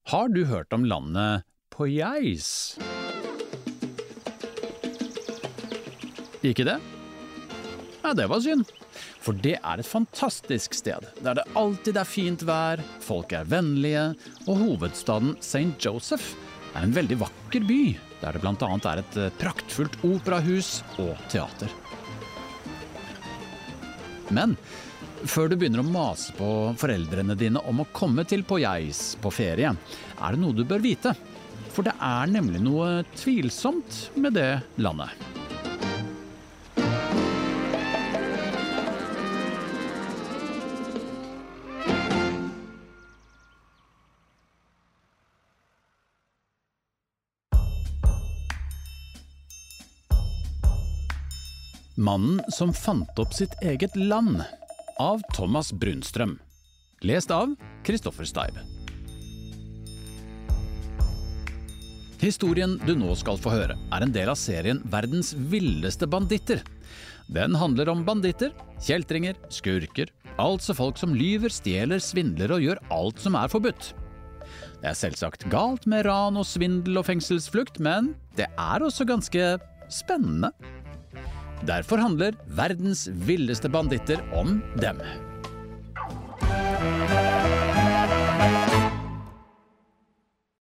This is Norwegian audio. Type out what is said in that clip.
Har du hørt om landet Poyais? Ikke det? Ja, det var synd. For det er et fantastisk sted, der det alltid er fint vær, folk er vennlige, og hovedstaden St. Joseph er en veldig vakker by, der det blant annet er et praktfullt operahus og teater. Men før du begynner å mase på foreldrene dine om å komme til Poyais på ferie, er det noe du bør vite. For det er nemlig noe tvilsomt med det landet. Mannen som fant opp sitt eget land, av Thomas Brunstrøm. Lest av Kristoffer Steib. Historien du nå skal få høre er en del av serien Verdens villeste banditter. Den handler om banditter, kjeltringer, skurker, altså folk som lyver, stjeler, svindler og gjør alt som er forbudt. Det er selvsagt galt med ran og svindel og fengselsflukt, men det er også ganske spennende. Derfor handler Verdens villeste banditter om dem.